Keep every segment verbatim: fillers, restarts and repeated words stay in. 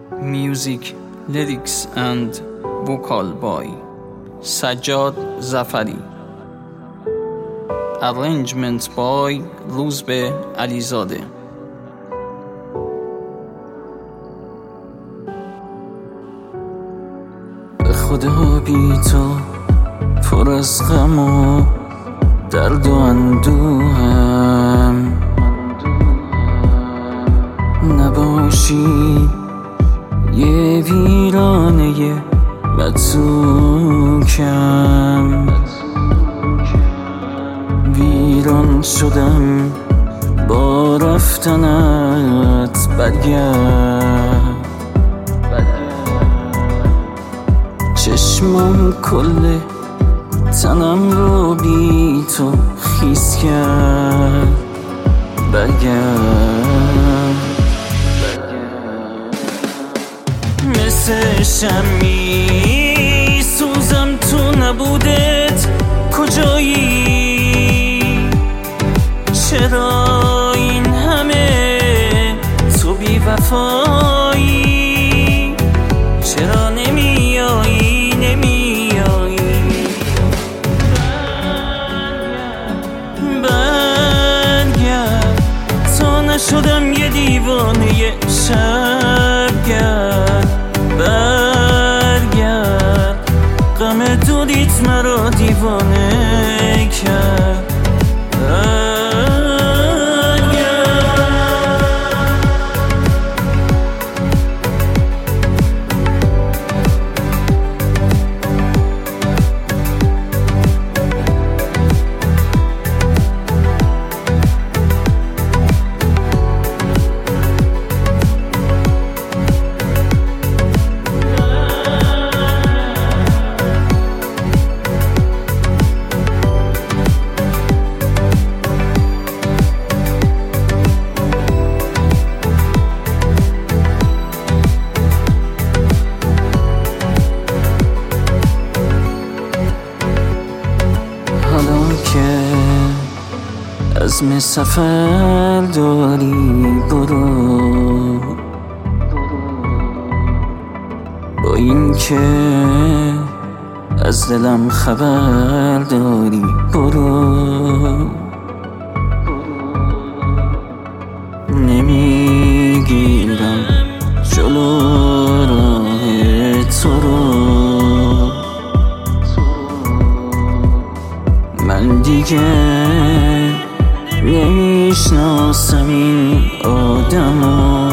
Music, lyrics and vocal by Sajjad Zafari. Arrangement by Rouzbeh Alizadeh. به خدا بی تو پر از غم و درد و اندوهم نباشی، یه ویرانه متروکم. ویران شدم با رفتنت، برگرد. چشمم کل تنم رو بی تو خیس کرد، برگرد. مثل شمی سوزم تو نبودت، کجایی؟ چرا این همه تو بی وفایی؟ چرا نمیایی نمیایی؟ برگرد تا نشدم یه دیوانه شبگرد. برگرد غم دودیت مرا دیوانه کرد. عزم سفر داری، برو. با این که از دلم خبر داری، برو. نمیگیرم جلو راه تو رو، من دیگه نمیشناسم این آدمو.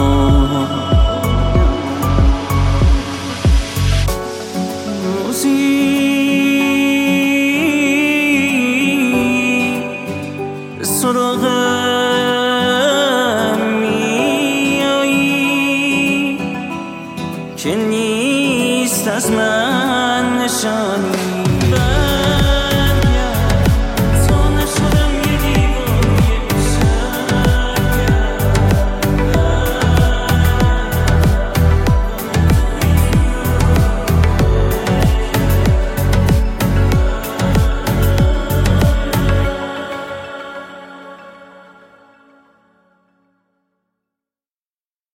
موزی به سراغم میایی که نیست از من نشانی.